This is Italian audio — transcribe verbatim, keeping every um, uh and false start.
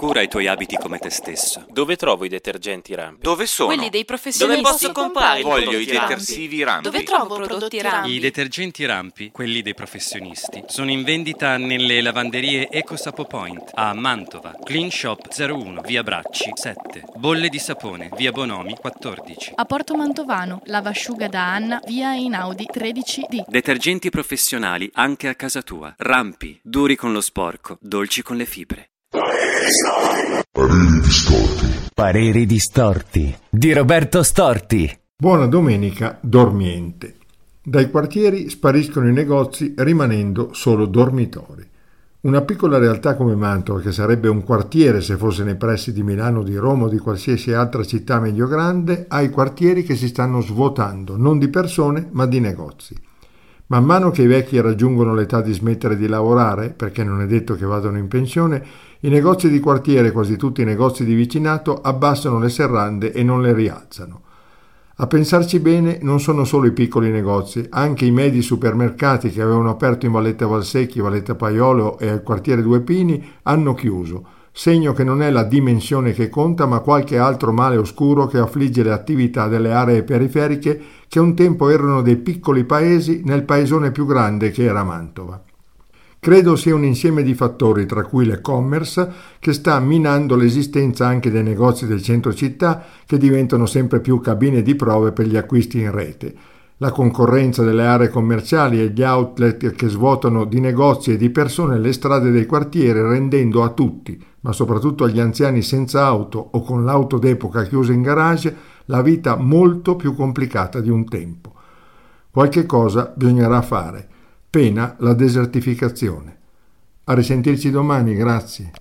cura i tuoi abiti come te stesso. Dove trovo i detergenti Rampi? Dove sono? Quelli dei professionisti. Dove posso comprare i Voglio i prodotti Rampi? detersivi Rampi. Dove trovo prodotti Rampi? I detergenti Rampi, quelli dei professionisti, sono in vendita nelle lavanderie EcoSapo Point a Mantova, Clean Shop zero uno, via Bracci sette, Bolle di Sapone, via Bonomi quattordici. A Porto Mantovano, lavasciuga da Anna, via Einaudi tredici D. Detergenti professionali anche a casa tua. Rampi, duri con lo sporco, dolci con le fibre. Pareri distorti. Pareri distorti di Roberto Storti. Buona domenica dormiente. Dai quartieri spariscono i negozi rimanendo solo dormitori. Una piccola realtà come Mantova, che sarebbe un quartiere se fosse nei pressi di Milano, di Roma o di qualsiasi altra città medio-grande, ha i quartieri che si stanno svuotando, non di persone ma di negozi. Man mano che i vecchi raggiungono l'età di smettere di lavorare, perché non è detto che vadano in pensione, i negozi di quartiere, quasi tutti i negozi di vicinato, abbassano le serrande e non le rialzano. A pensarci bene, non sono solo i piccoli negozi, anche i medi supermercati che avevano aperto in Valletta Valsecchi, Valletta Paiolo e al quartiere Due Pini hanno chiuso, segno che non è la dimensione che conta, ma qualche altro male oscuro che affligge le attività delle aree periferiche che un tempo erano dei piccoli paesi nel paesone più grande che era Mantova. Credo sia un insieme di fattori, tra cui l'e-commerce, che sta minando l'esistenza anche dei negozi del centro città, che diventano sempre più cabine di prove per gli acquisti in rete. La concorrenza delle aree commerciali e gli outlet che svuotano di negozi e di persone le strade dei quartieri, rendendo a tutti, ma soprattutto agli anziani senza auto o con l'auto d'epoca chiusa in garage, la vita molto più complicata di un tempo. Qualche cosa bisognerà fare. Pena la desertificazione. A risentirci domani, grazie.